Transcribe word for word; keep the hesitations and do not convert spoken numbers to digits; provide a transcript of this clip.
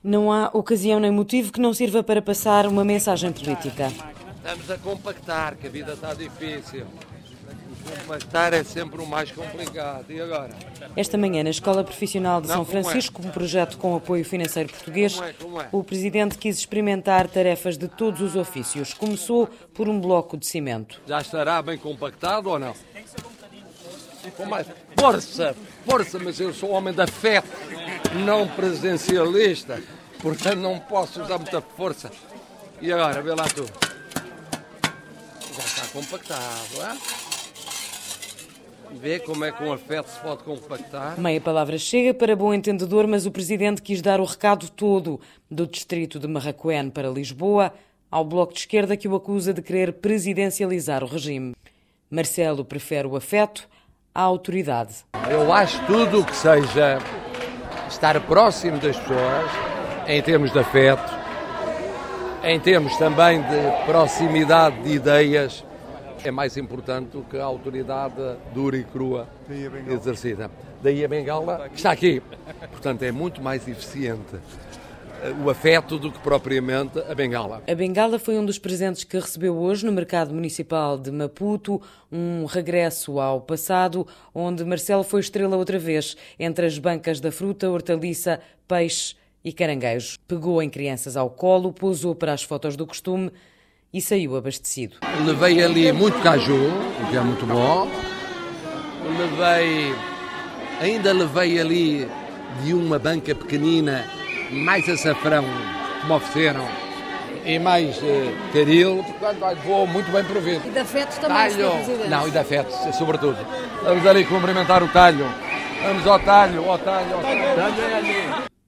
Não há ocasião nem motivo que não sirva para passar uma mensagem política. Estamos a compactar, que a vida está difícil. Compactar é sempre o mais complicado. E agora? Esta manhã, na Escola Profissional de Não, São como é? Francisco, um projeto com apoio financeiro português, Como é, como é? o Presidente quis experimentar tarefas de todos os ofícios. Começou por um bloco de cimento. Já estará bem compactado ou não? Com mais força, força, mas eu sou homem da fé, não presencialista, portanto não posso usar muita força. E agora, vê lá tu. Já está compactado, é? Vê como é que um afeto se pode compactar. Meia palavra chega para bom entendedor, mas o Presidente quis dar o recado todo, do distrito de Marraquém para Lisboa, ao Bloco de Esquerda que o acusa de querer presidencializar o regime. Marcelo prefere o afeto à autoridade. Eu acho tudo o que seja estar próximo das pessoas, em termos de afeto, em termos também de proximidade de ideias, é mais importante do que a autoridade dura e crua exercida. Daí a bengala que está aqui. Portanto, é muito mais eficiente o afeto do que propriamente a bengala. A bengala foi um dos presentes que recebeu hoje no Mercado Municipal de Maputo, um regresso ao passado, onde Marcelo foi estrela outra vez, entre as bancas da fruta, hortaliça, peixe e caranguejos. Pegou em crianças ao colo, pousou para as fotos do costume e saiu abastecido. Levei ali muito caju, o que é muito bom. Levei, ainda levei ali de uma banca pequenina mais açafrão que me ofereceram e mais uh, caril, portanto vou muito bem provido. E de afetos também, talho. senhor Presidente? Não, e de afetos, sobretudo. Vamos ali cumprimentar o talho. Vamos ao talho, ao talho, ao talho. Também ali.